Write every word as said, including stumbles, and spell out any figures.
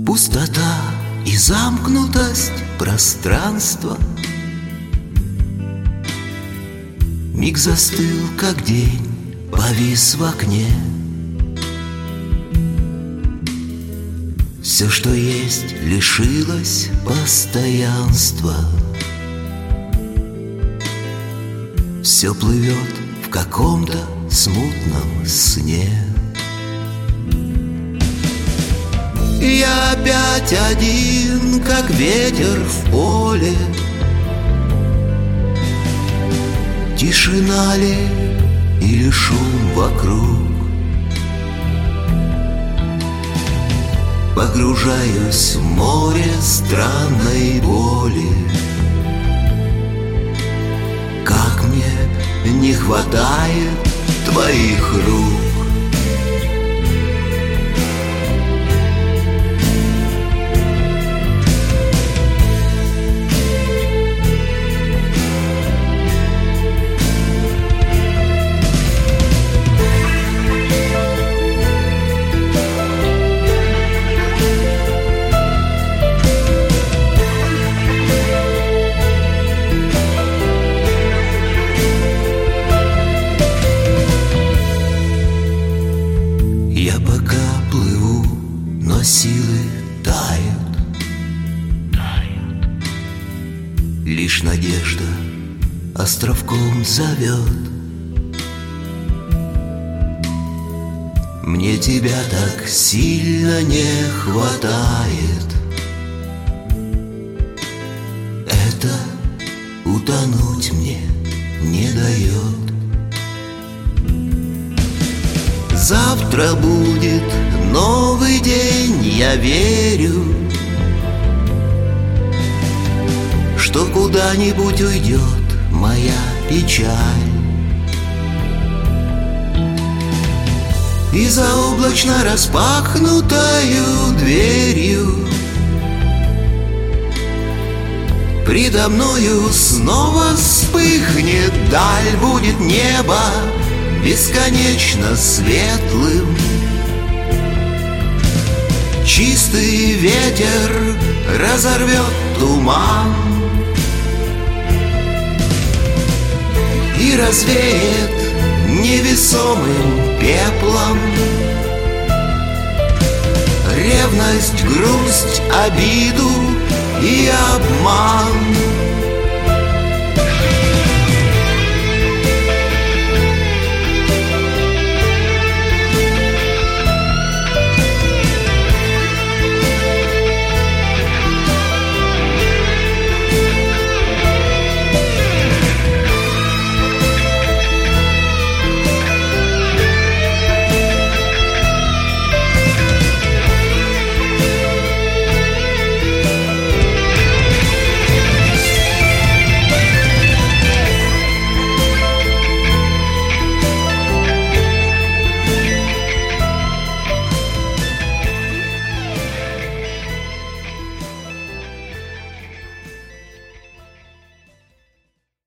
Пустота и замкнутость пространства. Миг застыл, как день, повис в окне. Все, что есть, лишилось постоянства. Все плывет в каком-то смутном сне. Я опять один, как ветер в поле. Тишина ли или шум вокруг? Погружаюсь в море странной боли. Как мне не хватает твоих рук. Я пока плыву, но силы тают. Лишь надежда островком зовет. Мне тебя так сильно не хватает. Это утонуть мне не дает. Завтра будет новый день, я верю, что куда-нибудь уйдет моя печаль. И за облачно распахнутою дверью предо мною снова вспыхнет даль, будет небо бесконечно светлым. Чистый ветер разорвет туман и развеет невесомым пеплом ревность, грусть, обиду и обман.